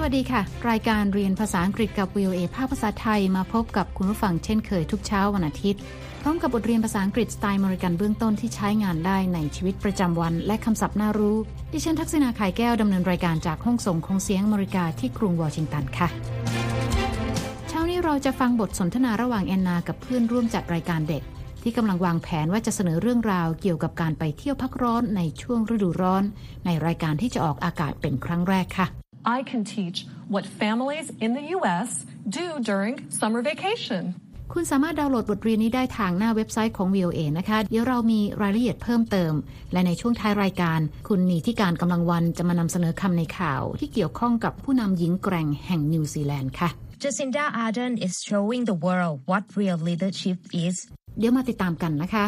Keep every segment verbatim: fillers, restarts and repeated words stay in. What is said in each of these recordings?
วัสดีค่ะรายการเรียนภาษาอังกฤษกับ วี โอ เอ ภาคภาษาไทยมาพบกับคุณผู้ฟังเช่นเคยทุกเช้าวันอาทิตย์พร้อมกับบทเรียนภาษาอังกฤษสไตล์อเมริกันเบื้องต้นที่ใช้งานได้ในชีวิตประจำวันและคำศัพท์น่ารู้ดิฉันทักษณาไข่แก้วดำเนินรายการจากห้องส่งของเสียงอเมริกาที่กรุงวอชิงตันค่ะเช้านี้เราจะฟังบทสนทนาระหว่างแอนนากับเพื่อนร่วมจัดรายการเด็กที่กำลังวางแผนว่าจะเสนอเรื่องราวเกี่ยวกับการไปเที่ยวพักร้อนในช่วงฤดูร้อนในรายการที่จะออกอากาศเป็นครั้งแรกค่ะ I can teach what families in the ยู เอส do during summer vacation คุณสามารถดาวน์โหลดบทเรียนนี้ได้ทางหน้าเว็บไซต์ของ วี โอ เอ นะคะเดี๋ยวเรามีรายละเอียดเพิ่มเติมและในช่วงท้ายรายการคุณนีที่การกำลังวันจะมานำเสนอคำในข่าวที่เกี่ยวข้องกับผู้นำหญิงแกร่งแห่งนิวซีแลนด์ค่ะ Jacinda Ardern is showing the world what real leadership is เดี๋ยวมาติดตามกันนะคะ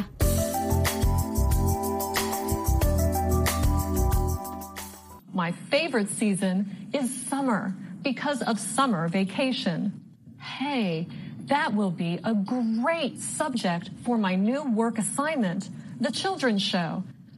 My favorite season is summer because of summer vacation. Hey, that will be a great subject for my new work assignment, the children's show.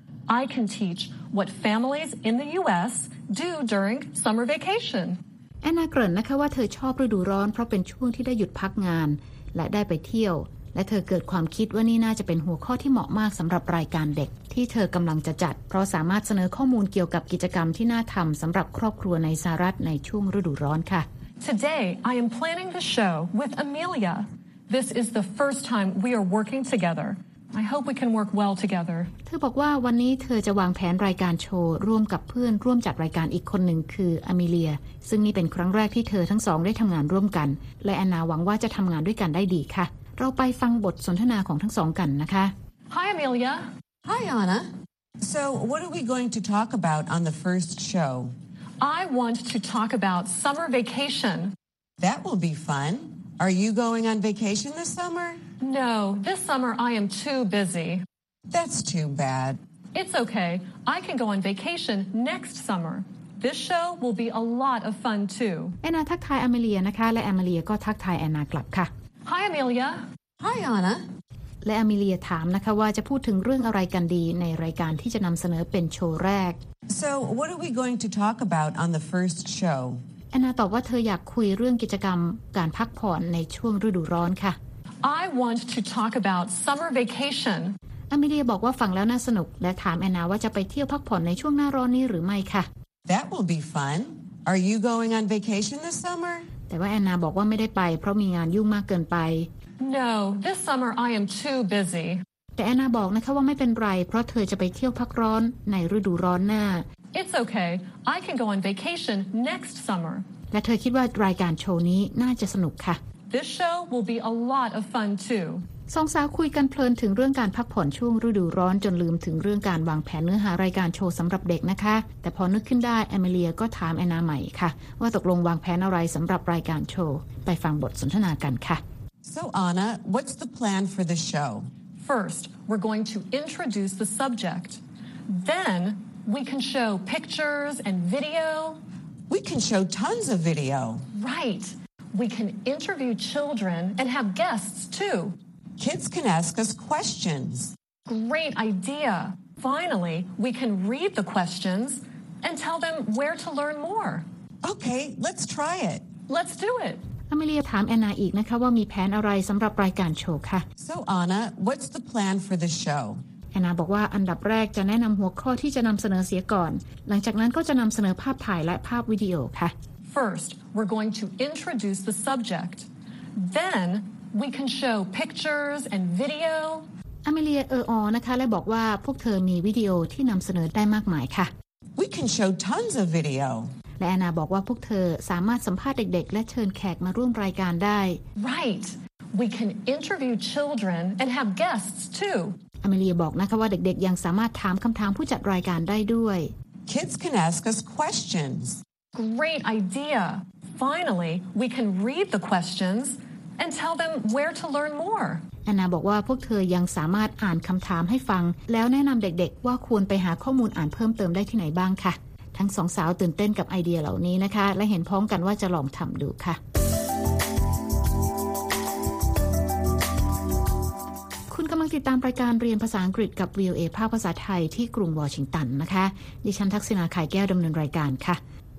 I can teach what families in the ยู เอส do during summer vacation. แอนนาเกริ่นนะคะว่าเธอชอบฤดูร้อนเพราะเป็นช่วงที่ได้หยุดพักงานและได้ไปเที่ยวและเธอเกิดความคิดว่านี่น่าจะเป็นหัวข้อที่เหมาะมากสำหรับรายการเด็กที่เธอกำลังจะจัดเพราะสามารถเสนอข้อมูลเกี่ยวกับกิจกรรมที่น่าทำสำหรับครอบครัวในสหรัฐในช่วงฤดูร้อนค่ะ Today I am planning the show with Amelia. This is the first time we are working together. I hope we can work well together. เธอบอกว่าวันนี้เธอจะวางแผนรายการโชว์ร่วมกับเพื่อนร่วมจัดรายการอีกคนหนึ่งคืออเมเลียซึ่งนี่เป็นครั้งแรกที่เธอทั้งสองได้ทำงานร่วมกันและแอนนาหวังว่าจะทำงานด้วยกันได้ดีค่ะเราไปฟังบทสนทนาของทั้งสองกันนะคะ Hi Amelia. Hi Anna. So what are we going to talk about on the first show? I want to talk about summer vacation. That will be fun. Are you going on vacation this summer? No, this summer I am too busy. That's too bad. It's okay. I can go on vacation next summer. This show will be a lot of fun too. แอนนาทักทายอเมเลียนะคะและอเมเลียก็ทักทายแอนนากลับค่ะ Hi Amelia. Hi Anna. และอเมเลียถามนะคะว่าจะพูดถึงเรื่องอะไรกันดีในรายการที่จะนำเสนอเป็นโชว์แรก So what are we going to talk about on the first show? แอนนาตอบว่าเธออยากคุยเรื่องกิจกรรมการพักผ่อนในช่วงฤดูร้อนค่ะ I want to talk about summer vacation. อเมเลียบอกว่าฟังแล้วน่าสนุกและถามแอนนาว่าจะไปเที่ยวพักผ่อนในช่วงหน้าร้อนนี้หรือไม่ค่ะ That will be fun. Are you going on vacation this summer? แต่ว่าแอนนาบอกว่าไม่ได้ไปเพราะมีงานยุ่งมากเกินไป No, this summer I am too busy. แต่แอนนาบอกนะคะว่าไม่เป็นไรเพราะเธอจะไปเที่ยวพักร้อนในฤดูร้อนหน้า It's okay. I can go on vacation next summer. และเธอคิดว่ารายการโชว์นี้น่าจะสนุกค่ะ This show will be a lot of fun too. สองสาวคุยกันเพลินถึงเรื่องการพักผ่อนช่วงฤดูร้อนจนลืมถึงเรื่องการวางแผนเนื้อหารายการโชว์สำหรับเด็กนะคะแต่พอนึกขึ้นได้แอเมเลียก็ถามแอนนาใหม่ค่ะว่าตกลงวางแผนอะไรสำหรับรายการโชว์ไปฟังบทสนทนากันค่ะ So Anna, what's the plan for the show? First, we're going to introduce the subject. Then, we can show pictures and video. We can show tons of video. Right. We can interview children and have guests too. Kids can ask us questions. Great idea. Finally, we can read the questions and tell them where to learn more. Okay, let's try it. Let's do it. อเมเลียถามแอนนาอีกนะคะว่ามีแผนอะไรสำหรับรายการโชว์ค่ะ So Anna, what's the plan for the show? แอนนาบอกว่าอันดับแรกจะแนะนำหัวข้อที่จะนำเสนอเสียก่อนหลังจากนั้นก็จะนำเสนอภาพถ่ายและภาพวิดีโอค่ะ First, we're going to introduce the subject. Then, we can show pictures and video. อเมเลียเอออนะคะและบอกว่าพวกเธอมีวิดีโอที่นำเสนอได้มากมายค่ะ We can show tons of video. และแอนนาบอกว่าพวกเธอสามารถสัมภาษณ์เด็กๆและเชิญแขกมาร่วมรายการได้ Right. We can interview children and have guests too. อเมเลียบอกนะคะว่าเด็กๆยังสามารถถามคำถามผู้จัดรายการได้ด้วย Kids can ask us questions. Great idea. Finally, we can read the questions and tell them where to learn more. แอนนาบอกว่าพวกเธอยังสามารถอ่านคำถามให้ฟังแล้วแนะนำเด็กๆว่าควรไปหาข้อมูลอ่านเพิ่มเติมได้ที่ไหนบ้างค่ะทั้งสองสาวตื่นเต้นกับไอเดียเหล่านี้นะคะและเห็นพ้องกันว่าจะลองทำดูค่ะคุณกำลังติดตามรายการเรียนภาษาอังกฤษกับ วี โอ เอ ภาคภาษาไทยที่กรุงวอชิงตันนะคะดิฉันทักษณาไข่แก้วดำเนินรายการค่ะ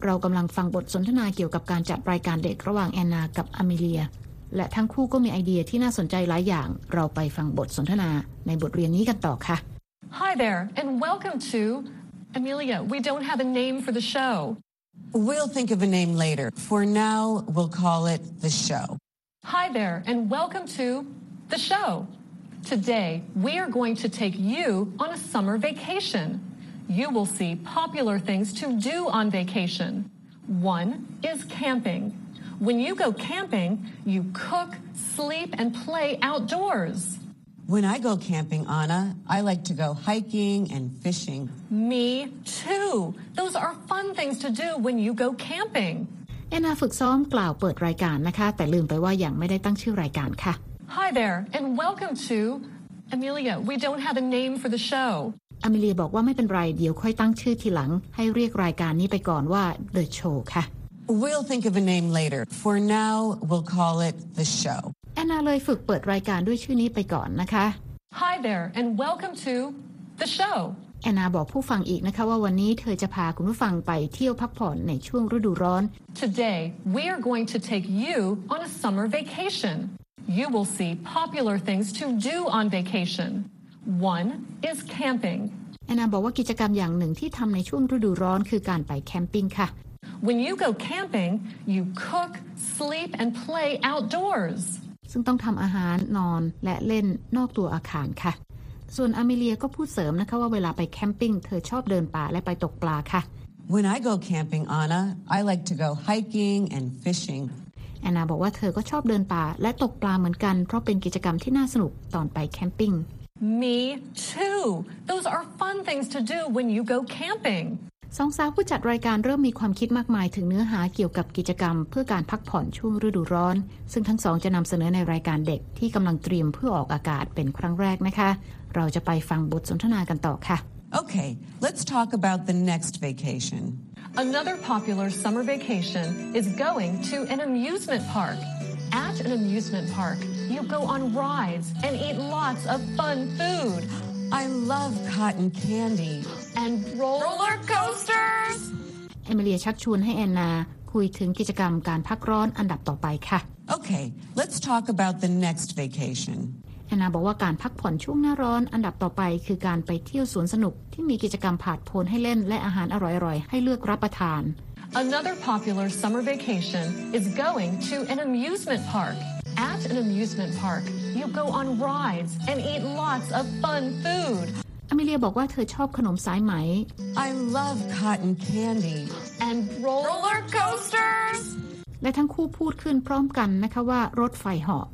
เรากำลังฟังบทสนทนาเกี่ยวกับการจัดรายการเด็กระหว่างแอนนากับอเมเลียและทั้งคู่ก็มีไอเดียที่น่าสนใจหลายอย่างเราไปฟังบทสนทนาในบทเรียนนี้กันต่อค่ะ Hi there and welcome to Amelia. We don't have a name for the show. We'll think of a name later. For now, we'll call it the show. Hi there and welcome to the show. Today, we are going to take you on a summer vacation. You will see popular things to do on vacation. One is camping. When you go camping, you cook, sleep, and play outdoors. When I go camping, Anna, I like to go hiking and fishing. Me too. Those are fun things to do when you go camping. แอนนาฝึกซ้อมกล่าวเปิดรายการนะคะแต่ลืมไปว่ายังไม่ได้ตั้งชื่อรายการค่ะ Hi there and welcome to Amelia. We don't have a name for the show. อเมเลียบอกว่าไม่เป็นไรเดี๋ยวค่อยตั้งชื่อทีหลังให้เรียกรายการนี้ไปก่อนว่า The Show ค่ะ We'll think of a name later. For now, we'll call it the show. แอนนาเลยฝึกเปิดรายการด้วยชื่อนี้ไปก่อนนะคะ Hi there and welcome to the show. แอนนาบอกผู้ฟังอีกนะคะว่าวันนี้เธอจะพาคุณผู้ฟังไปเที่ยวพักผ่อนในช่วงฤดูร้อน Today, we are going to take you on a summer vacation. You will see popular things to do on vacation. One is camping. แอนนาบอกว่ากิจกรรมอย่างหนึ่งที่ทำในช่วงฤดูร้อนคือการไปแคมปิ้งค่ะ When you go camping, you cook, sleep, and play outdoors. ซึ่งต้องทำอาหารนอนและเล่นนอกตัวอาคารค่ะส่วนอเมเลียก็พูดเสริมนะคะว่าเวลาไปแคมปิ้งเธอชอบเดินป่าและไปตกปลาค่ะ When I go camping, Anna, I like to go hiking and fishing. แอนนาบอกว่าเธอก็ชอบเดินป่าและตกปลาเหมือนกันเพราะเป็นกิจกรรมที่น่าสนุกตอนไปแคมปิ้ง Me too. Those are fun things to do when you go camping. สองสาวผู้จัดรายการเริ่มมีความคิดมากมายถึงเนื้อหาเกี่ยวกับกิจกรรมเพื่อการพักผ่อนช่วงฤดูร้อนซึ่งทั้งสองจะนำเสนอในรายการเด็กที่กำลังเตรียมเพื่อออกอากาศเป็นครั้งแรกนะคะเราจะไปฟังบทสนทนากันต่อค่ะ Okay, let's talk about the next vacation. Another popular summer vacation is going to an amusement park. At an amusement park, you go on rides and eat lots of fun food. I love cotton candy. And roller coasters. เอมิเลียชักชวนให้แอนนาคุยถึงกิจกรรมการพักร้อนอันดับต่อไปค่ะ Okay, let's talk about the next vacation. แอนนาบอกว่าการพักผ่อนช่วงหน้าร้อนอันดับต่อไปคือการไปเที่ยวสวนสนุกที่มีกิจกรรมผาดโผนให้เล่นและอาหารอร่อยๆให้เลือกรับประทาน Another popular summer vacation is going to an amusement park. At an amusement park, you go on rides and eat lots of fun food. อเมเลียบอกว่าเธอชอบขนมสายไหม I love cotton candy. And roller coasters. และทั้งคู่พูดขึ้นพร้อมกันนะคะว่ารถไฟเหาะ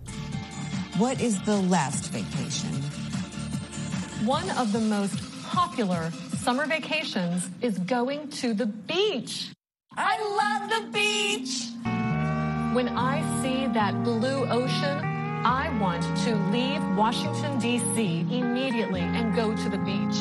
What is the last vacation? One of the most popular summer vacations is going to the beach. I love the beach. When I see that blue ocean, I want to leave Washington, D C immediately and go to the beach.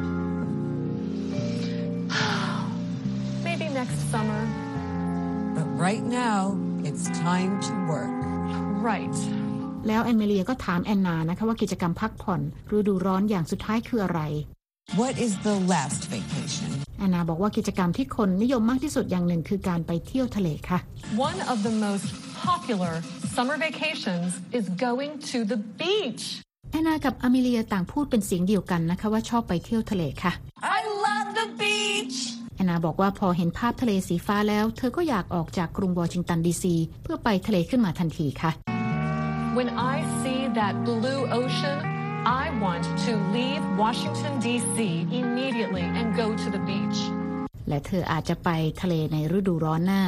Maybe next summer. But right now, it's time to work. Right. แล้วแอนเมเลียก็ถามแอนนานะคะว่ากิจกรรมพักผ่อนฤดูร้อนอย่างสุดท้ายคืออะไร What is the last vacation? แอนนาบอกว่ากิจกรรมที่คนนิยมมากที่สุดอย่างหนึ่งคือการไปเที่ยวทะเลค่ะ One of the most popular summer vacations is going to the beach. แอนนากับอเมเลียต่างพูดเป็นเสียงเดียวกันนะคะว่าชอบไปเที่ยวทะเลค่ะ I love the beach. แอนนาบอกว่าพอเห็นภาพทะเลสีฟ้าแล้วเธอก็อยากออกจากกรุงวอชิงตันดีซีเพื่อไปทะเลขึ้นมาทันทีค่ะ When I see that blue ocean, I want to leave Washington, D C immediately and go to the beach. และเธออาจจะไปทะเลในฤดูร้อนหน้า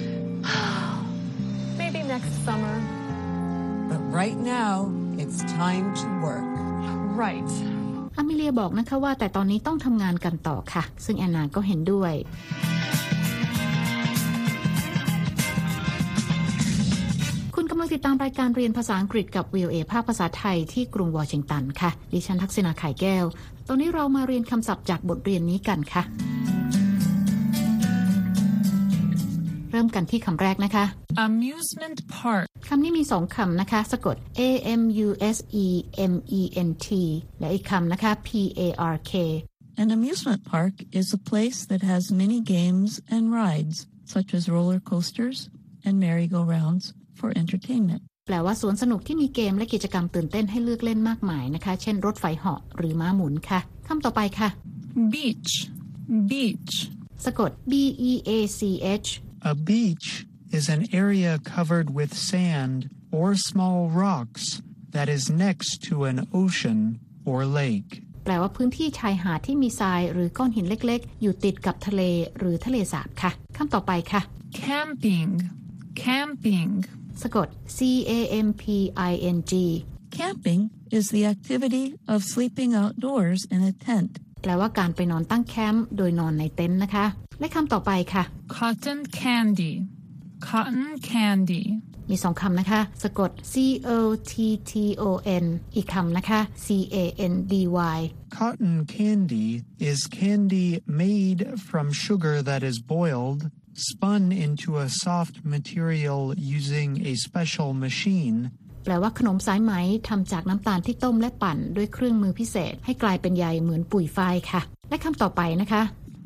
Maybe next summer. But right now, it's time to work. Right. อเมเลียบอกนะคะว่าแต่ตอนนี้ต้องทำงานกันต่อค่ะซึ่งแอนนาก็เห็นด้วยคุณกำลังติดตามรายการเรียนภาษาอังกฤษกับ วี โอ เอ ภาคภาษาไทยที่กรุงวอชิงตันค่ะดิฉันทักษณาไข่แก้วตอนนี้เรามาเรียนคำศัพท์จากบทเรียนนี้กันค่ะเริ่มกันที่คำแรกนะคะ Amusement park คำนี้มีสองคำนะคะสะกด A M U S E M E N T และอีกคำนะคะ P A R K An amusement park is a place that has many games and rides such as roller coasters and merry-go-rounds for entertainment. แปลว่าสวนสนุกที่มีเกมและกิจกรรมตื่นเต้นให้เลือกเล่นมากมายนะคะเช่นรถไฟเหาะหรือม้าหมุนค่ะคำต่อไปค่ะ Beach. Beach. สะกด B E A C H A beach is an area covered with sand or small rocks that is next to an ocean or lake. แปลว่าพื้นที่ชายหาดที่มีทรายหรือก้อนหินเล็กๆอยู่ติดกับทะเลหรือทะเลสาบค่ะคำต่อไปค่ะ Camping. Camping. สะกด C A M P I N G Camping is the activity of sleeping outdoors in a tent. แปลว่าการไปนอนตั้งแคมป์โดยนอนในเต็นท์นะคะและคำต่อไปค่ะ Cotton candy. Cotton candy. มีสองคำนะคะสะกด C O T T O N อีกคำนะคะ C A N D Y Cotton candy is candy made from sugar that is boiled, spun into a soft material using a special machine. แปลว่าขนมสายไหมทำจากน้ำตาลที่ต้มและปั่นด้วยเครื่องมือพิเศษให้กลายเป็นใยเหมือนปุ๋ยฝ้ายค่ะและคำต่อไปนะคะ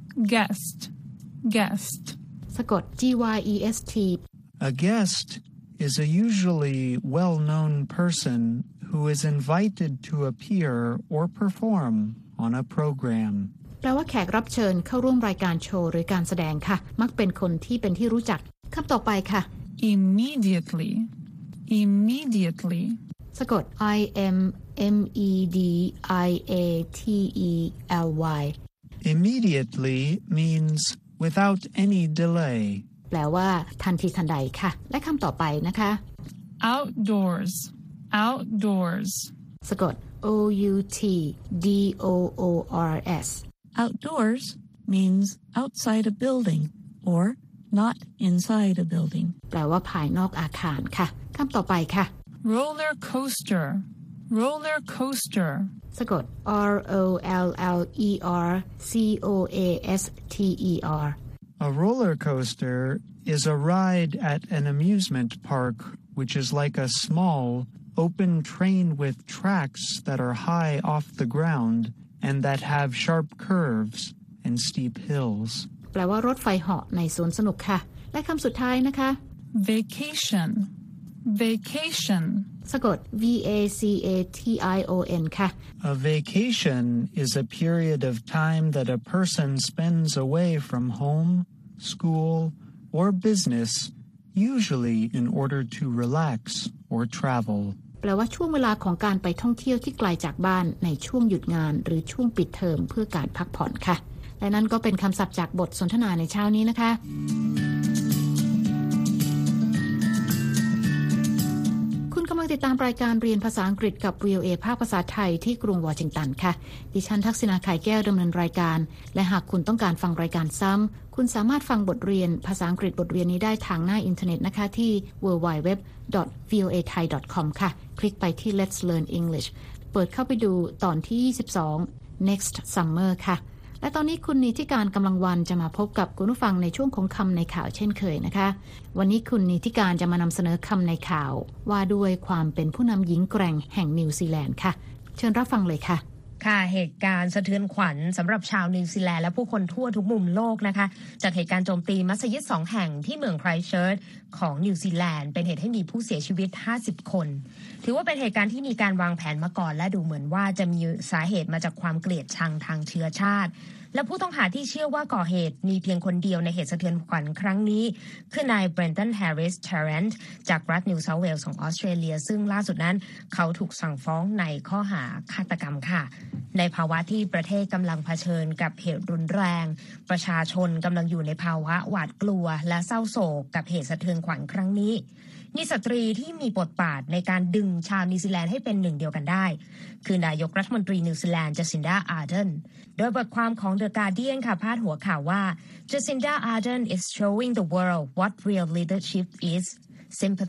Guest. Guest. สะกด G Y E S T A guest is a usually well-known person who is invited to appear or perform on a program. แปลว่าแขกรับเชิญเข้าร่วมรายการโชว์หรือการแสดงค่ะมักเป็นคนที่เป็นที่รู้จักคำต่อไปค่ะ Immediately. Immediately. สะกด I M M E D I A T E L Y Immediately means without any delay. แปลว่าทันทีทันใดค่ะและคำต่อไปนะคะ Outdoors. Outdoors. สะกด O U T D O O R S Outdoors means outside a building or not inside a building. แปลว่าภายนอกอาคารค่ะคำต่อไปค่ะ Roller coaster. Roller coaster. สะกด R O L L E R C O A S T E R A roller coaster is a ride at an amusement park, which is like a small, open train with tracks that are high off the ground and that have sharp curves and steep hills. แปลว่ารถไฟเหาะในสวนสนุกค่ะและคำสุดท้ายนะคะ Vacation. Vacation. สะกด V A C A T I O N ค่ะ A vacation is a period of time that a person spends away from home, school, or business, usually in order to relax or travel. แปลว่าช่วงเวลาของการไปท่องเที่ยวที่ไกลจากบ้านในช่วงหยุดงานหรือช่วงปิดเทอมเพื่อการพักผ่อนค่ะและนั่นก็เป็นคำศัพท์จากบทสนทนาในเช้านี้นะคะกำลังติดตามรายการเรียนภาษาอังกฤษกับ วี โอ เอ ภาคภาษาไทยที่กรุงวอชิงตันค่ะดิฉันทักษิณา ไข่แก้วดำเนินรายการและหากคุณต้องการฟังรายการซ้ำคุณสามารถฟังบทเรียนภาษาอังกฤษบทเรียนนี้ได้ทางหน้าอินเทอร์เน็ตนะคะที่ ดับเบิลยู ดับเบิลยู ดับเบิลยู ดอท วี โอ เอ ไทย ดอท คอม ค่ะคลิกไปที่ Let's Learn English เปิดเข้าไปดูตอนที่ยี่สิบสอง Next Summer ค่ะและตอนนี้คุณนิติการกำลังวันจะมาพบกับคุณผู้ฟังในช่วงของคำในข่าวเช่นเคยนะคะวันนี้คุณนิติการจะมานำเสนอคำในข่าวว่าด้วยความเป็นผู้นำหญิงแกร่งแห่งนิวซีแลนด์ค่ะเชิญรับฟังเลยค่ะค่ะเหตุการณ์สะเทือนขวัญสำหรับชาวนิวซีแลนด์และผู้คนทั่วทุกมุมโลกนะคะจากเหตุการณ์โจมตีมัสยิดสองแห่งที่เมืองไครสต์เชิร์ชของนิวซีแลนด์เป็นเหตุให้มีผู้เสียชีวิตห้าสิบคนถือว่าเป็นเหตุการณ์ที่มีการวางแผนมาก่อนและดูเหมือนว่าจะมีสาเหตุมาจากความเกลียดชังทางเชื้อชาติและผู้ต้องหาที่เชื่อว่าก่อเหตุมีเพียงคนเดียวในเหตุสะเทือนขวัญครั้งนี้คือนายเบรนตันแฮร์ริสเทเรนต์จากรัฐนิวเซาท์เวลส์ของออสเตรเลียซึ่งล่าสุดนั้นเขาถูกสั่งฟ้องในข้อหาฆาตกรรมค่ะในภาวะที่ประเทศกำลังเผชิญกับเหตุรุนแรงประชาชนกำลังอยู่ในภาวะหวาดกลัวและเศร้าโศกกับเหตุสะเทือนขวัญครั้งนี้มีสตรีที่มีบทบาทในการดึงชาวนิวซีแลนด์ให้เป็นหนึ่งเดียวกันได้คือนายกรัฐมนตรีนิวซีแลนด์จัสซินดาอาร์เดนโดยบทความของ The Guardian ค่ะพาดหัวข่าวว่า Jacinda Ardern is showing the world what real leadership is sympathy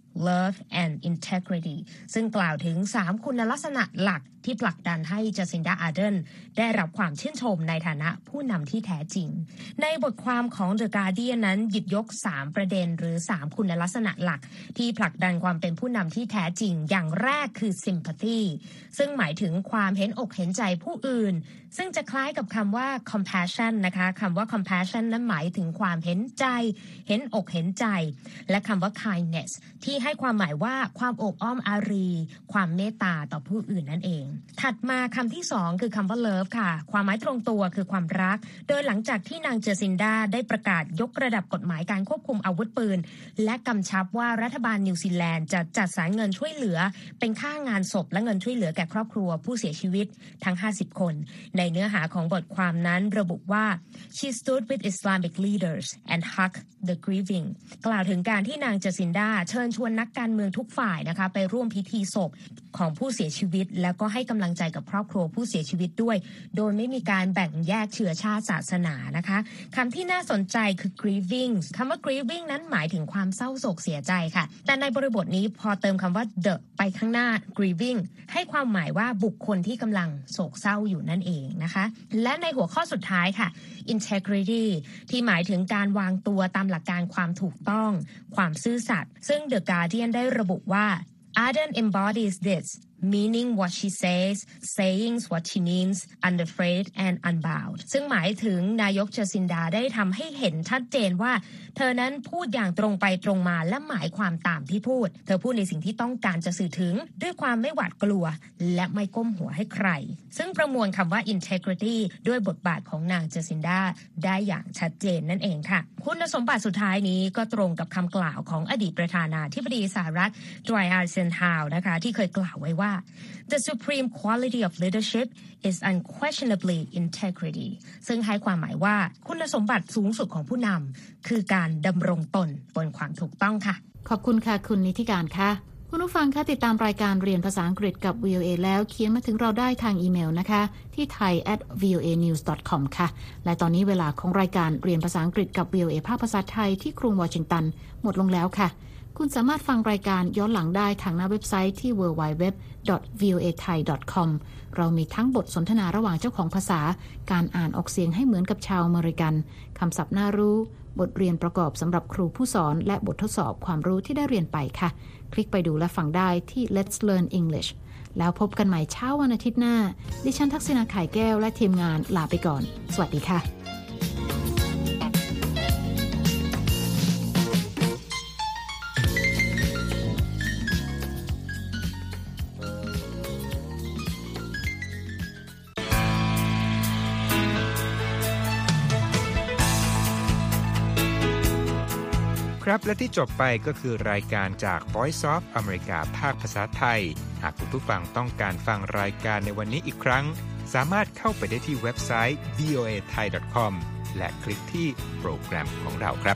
love and integrity ซึ่งกล่าวถึงสามคุณลักษณะหลักที่ผลักดันให้จัสซินดา อาร์เดนได้รับความชื่นชมในฐานะผู้นำที่แท้จริงในบทความของ The Guardian นั้นหยิบยกสามประเด็นหรือสามคุณลักษณะหลักที่ผลักดันความเป็นผู้นำที่แท้จริงอย่างแรกคือ sympathy ซึ่งหมายถึงความเห็นอกเห็นใจผู้อื่นซึ่งจะคล้ายกับคำว่า compassion นะคะคำว่า compassion นั้นหมายถึงความเห็นใจเห็นอกเห็นใจและคำว่า kindness ที่ให้ความหมายว่าความโอบอ้อมอารีความเมตตาต่อผู้อื่นนั่นเองถัดมาคำที่สองคือคำว่า love ค่ะความหมายตรงตัวคือความรักโดยหลังจากที่นางเจอซินดาได้ประกาศยกระดับกฎหมายการควบคุมอาวุธปืนและกำชับว่ารัฐบาลนิวซีแลนด์จะจัดสรรเงินช่วยเหลือเป็นค่างานศพและเงินช่วยเหลือแก่ครอบครัวผู้เสียชีวิตทั้งห้าสิบคนในเนื้อหาของบทความนั้นระบุว่า she stood with Islamic leaders and hugged the grieving กล่าวถึงการที่นางเจอซินดาเชิญชวนนักการเมืองทุกฝ่ายนะคะไปร่วมพิธีศพของผู้เสียชีวิตแล้วก็ให้กำลังใจกับครอบครัวผู้เสียชีวิตด้วยโดยไม่มีการแบ่งแยกเชื้อชาติศาสนานะคะคำที่น่าสนใจคือ grieving คำว่า grieving นั้นหมายถึงความเศร้าโศกเสียใจค่ะแต่ในบริบทนี้พอเติมคำว่า the ไปข้างหน้า grieving ให้ความหมายว่าบุคคลที่กำลังโศกเศร้าอยู่นั่นเองนะคะและในหัวข้อสุดท้ายค่ะ integrity ที่หมายถึงการวางตัวตามหลักการความถูกต้องความซื่อสัตย์ซึ่ง The Guardian ได้ระบุว่า Arden embodies this meaning what she says saying what she means unafraid and unbound ซึ่งหมายถึงนายกเจอซินดาได้ทำให้เห็นชัดเจนว่าเธอนั้นพูดอย่างตรงไปตรงมาและหมายความตามที่พูดเธอพูดในสิ่งที่ต้องการจะสื่อถึงด้วยความไม่หวาดกลัวและไม่ก้มหัวให้ใครซึ่งประมวลคำว่า integrity ด้วยบทบาทของนางเจอซินดาได้อย่างชัดเจนนั่นเองค่ะคุณสมบัติสุดท้ายนี้ก็ตรงกับคำกล่าวของอดีตประธานาธิบดีสหรัฐดวายอาร์เซนฮาวนะคะที่เคยกล่าวไว้ว่าThe supreme quality of leadership is unquestionably integrity ซึ่งให้ความหมายว่าคุณสมบัติสูงสุดของผู้นำคือการดำรงตนบนความถูกต้องค่ะขอบคุณค่ะคุณนิติการค่ะคุณผู้ฟังคะติดตามรายการเรียนภาษาอังกฤษกับ วี โอ เอ แล้วเขียนมาถึงเราได้ทางอีเมลนะคะที่ ไทย แอท วี โอ เอ นิวส์ ดอท คอม ค่ะและตอนนี้เวลาของรายการเรียนภาษาอังกฤษกับ วี โอ เอ ภาคภาษาไทยที่กรุงวอชิงตันหมดลงแล้วค่ะคุณสามารถฟังรายการย้อนหลังได้ทางหน้าเว็บไซต์ที่ ดับเบิลยู ดับเบิลยู ดับเบิลยู ดอท วี โอ เอ ไทย ดอท คอม เรามีทั้งบทสนทนาระหว่างเจ้าของภาษาการอ่านออกเสียงให้เหมือนกับชาวอเมริกันคำศัพท์น่ารู้บทเรียนประกอบสำหรับครูผู้สอนและบททดสอบความรู้ที่ได้เรียนไปค่ะคลิกไปดูและฟังได้ที่ Let's Learn English แล้วพบกันใหม่เช้าวันอาทิตย์หน้าดิฉันทักษิณา ไข่แก้วและทีมงานลาไปก่อนสวัสดีค่ะครับและที่จบไปก็คือรายการจาก Voice of America ภาคภาษาไทยหากคุณผู้ฟังต้องการฟังรายการในวันนี้อีกครั้งสามารถเข้าไปได้ที่เว็บไซต์ วี โอ เอ ไทย ดอท คอม และคลิกที่โปรแกรมของเราครับ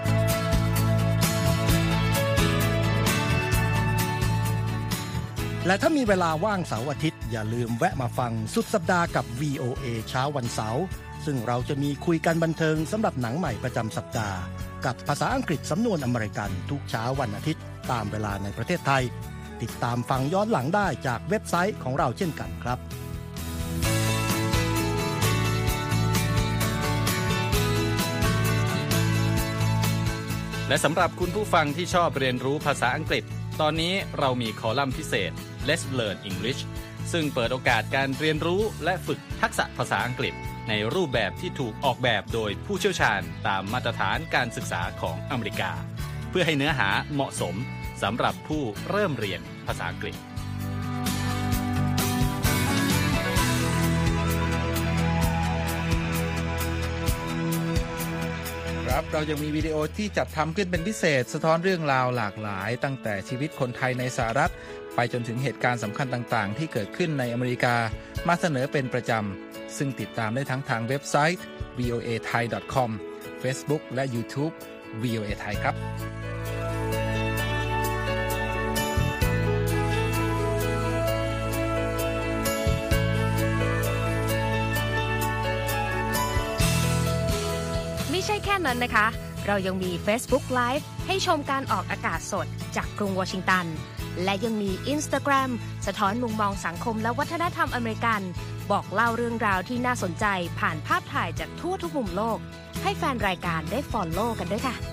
และถ้ามีเวลาว่างเสาร์อาทิตย์อย่าลืมแวะมาฟังสุดสัปดาห์กับ วี โอ เอ เช้าวันเสาร์ซึ่งเราจะมีคุยกันบันเทิงสำหรับหนังใหม่ประจำสัปดาห์กับภาษาอังกฤษสำนวนอเมริกันทุกเช้าวันอาทิตย์ตามเวลาในประเทศไทยติดตามฟังย้อนหลังได้จากเว็บไซต์ของเราเช่นกันครับและสำหรับคุณผู้ฟังที่ชอบเรียนรู้ภาษาอังกฤษตอนนี้เรามีคอลัมน์พิเศษ Let's Learn English ซึ่งเปิดโอกาสการเรียนรู้และฝึกทักษะภาษาอังกฤษในรูปแบบที่ถูกออกแบบโดยผู้เชี่ยวชาญตามมาตรฐานการศึกษาของอเมริกาเพื่อให้เนื้อหาเหมาะสมสำหรับผู้เริ่มเรียนภาษาอังกฤษครับเรายังมีวิดีโอที่จัดทำขึ้นเป็นพิเศษสะท้อนเรื่องราวหลากหลายตั้งแต่ชีวิตคนไทยในสหรัฐไปจนถึงเหตุการณ์สำคัญต่างๆที่เกิดขึ้นในอเมริกามาเสนอเป็นประจำซึ่งติดตามได้ทั้งทางเว็บไซต์ วี โอ เอ ไทย ดอท คอม Facebook และ YouTube วี โอ เอ ไทยครับไม่ใช่แค่นั้นนะคะเรายังมี Facebook Live ให้ชมการออกอากาศสดจากกรุงวอชิงตันและยังมี Instagram สะท้อนมุมมองสังคมและวัฒนธรรมอเมริกันบอกเล่าเรื่องราวที่น่าสนใจผ่านภาพถ่ายจากทั่วทุกมุมโลกให้แฟนรายการได้ follow กันด้วยค่ะ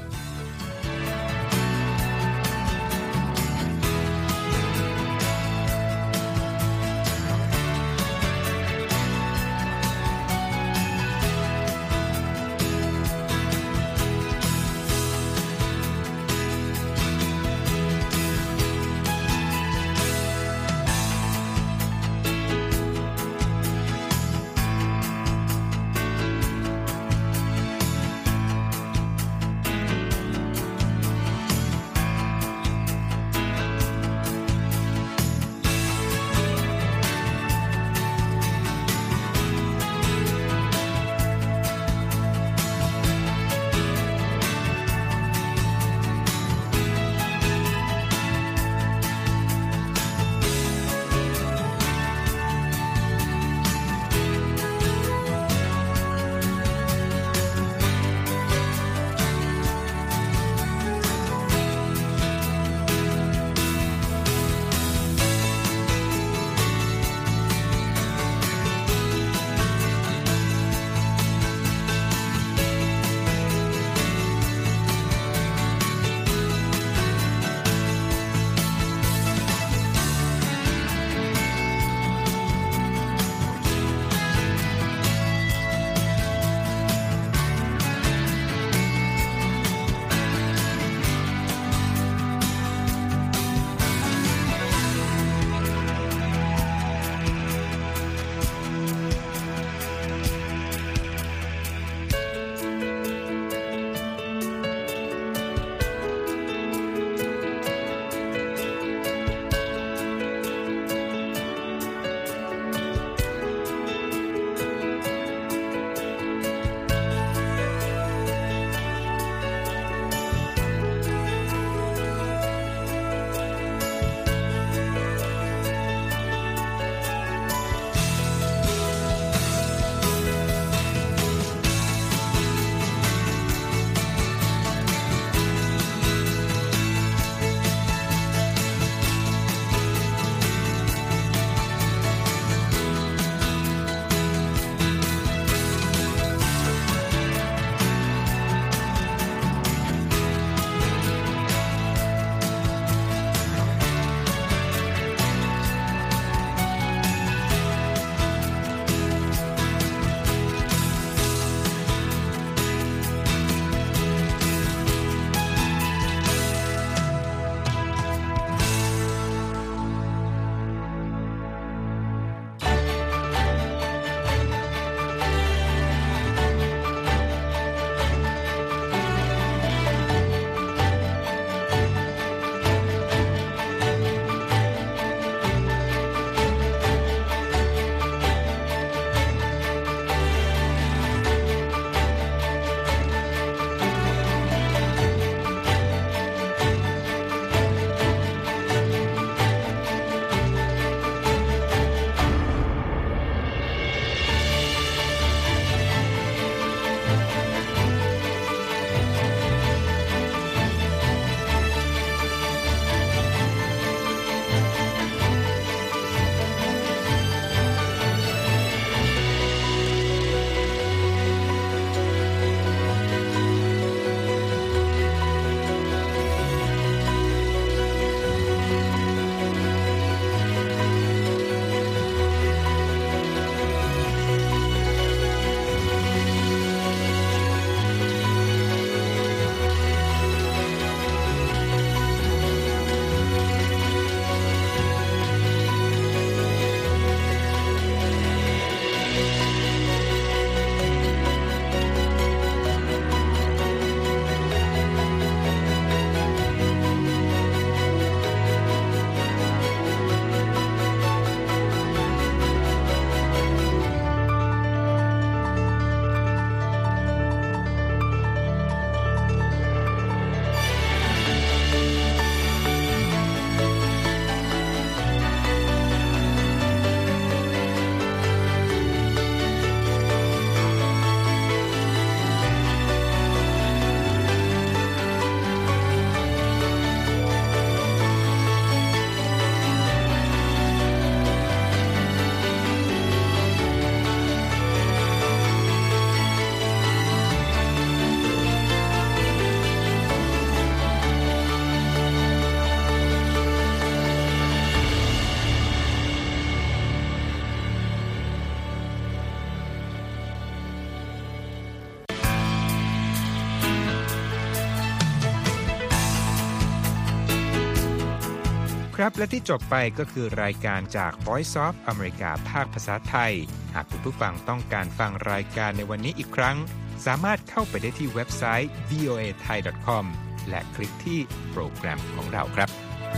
ครับและที่จบไปก็คือรายการจาก Voice of America ภาคภาษาไทยหากคุณผู้ฟังต้องการฟังรายการในวันนี้อีกครั้งสามารถเข้าไปได้ที่เว็บไซต์ วี โอ เอ ไทย ดอท คอม และคลิกที่โปรแกรมของเราครับ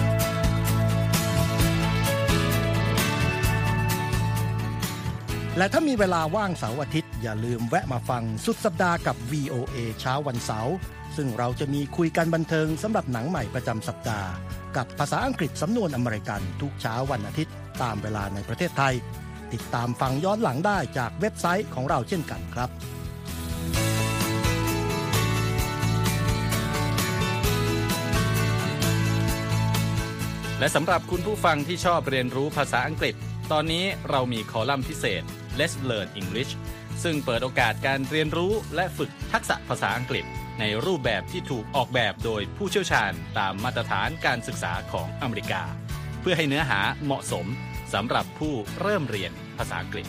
และถ้ามีเวลาว่างเสาร์อาทิตย์อย่าลืมแวะมาฟังสุดสัปดาห์กับ วี โอ เอ เช้าวันเสาร์ซึ่งเราจะมีคุยกันบันเทิงสำหรับหนังใหม่ประจำสัปดาห์กับภาษาอังกฤษสำนวนอเมริกันทุกเช้าวันอาทิตย์ตามเวลาในประเทศไทยติดตามฟังย้อนหลังได้จากเว็บไซต์ของเราเช่นกันครับและสำหรับคุณผู้ฟังที่ชอบเรียนรู้ภาษาอังกฤษตอนนี้เรามีคอลัมน์พิเศษ Let's Learn English ซึ่งเปิดโอกาสการเรียนรู้และฝึกทักษะภาษาอังกฤษในรูปแบบที่ถูกออกแบบโดยผู้เชี่ยวชาญตามมาตรฐานการศึกษาของอเมริกาเพื่อให้เนื้อหาเหมาะสมสำหรับผู้เริ่มเรียนภาษาอังกฤษ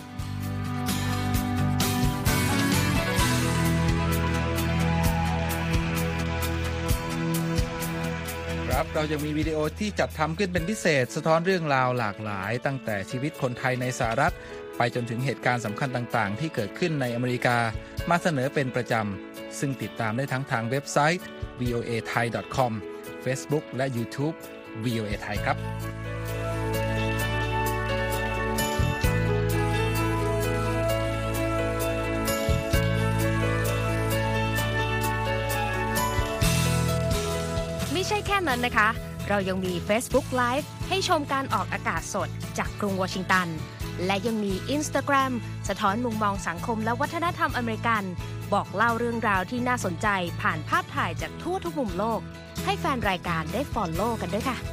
ครับเรายังมีวิดีโอที่จัดทำขึ้นเป็นพิเศษสะท้อนเรื่องราวหลากหลายตั้งแต่ชีวิตคนไทยในสหรัฐไปจนถึงเหตุการณ์สำคัญต่างๆที่เกิดขึ้นในอเมริกามาเสนอเป็นประจำซึ่งติดตามได้ทั้งทางเว็บไซต์ วี โอ เอ ไทย ดอท คอม Facebook และ YouTube วี โอ เอ ไทยครับไม่ใช่แค่นั้นนะคะเรายังมี Facebook Live ให้ชมการออกอากาศสดจากกรุงวอชิงตันและยังมี Instagram สะท้อนมุมมองสังคมและวัฒนธรรมอเมริกันบอกเล่าเรื่องราวที่น่าสนใจผ่านภาพถ่ายจากทั่วทุกมุมโลกให้แฟนรายการได้ follow กันด้วยค่ะ